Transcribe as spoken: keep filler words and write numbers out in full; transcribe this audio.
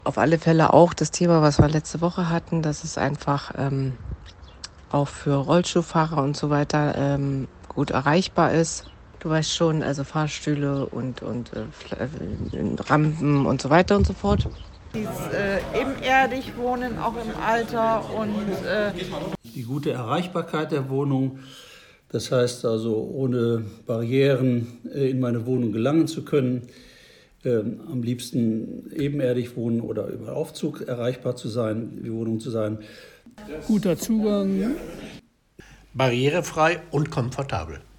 Auf alle Fälle auch das Thema, was wir letzte Woche hatten, dass es einfach ähm, auch für Rollstuhlfahrer und so weiter ähm, gut erreichbar ist. Du weißt schon, also Fahrstühle und, und äh, Rampen und so weiter und so fort. Dieses äh, ebenerdig wohnen, auch im Alter und äh die gute Erreichbarkeit der Wohnung. Das heißt also, ohne Barrieren in meine Wohnung gelangen zu können, ähm, am liebsten ebenerdig wohnen oder über Aufzug erreichbar zu sein, die Wohnung zu sein. Guter Zugang. Barrierefrei und komfortabel.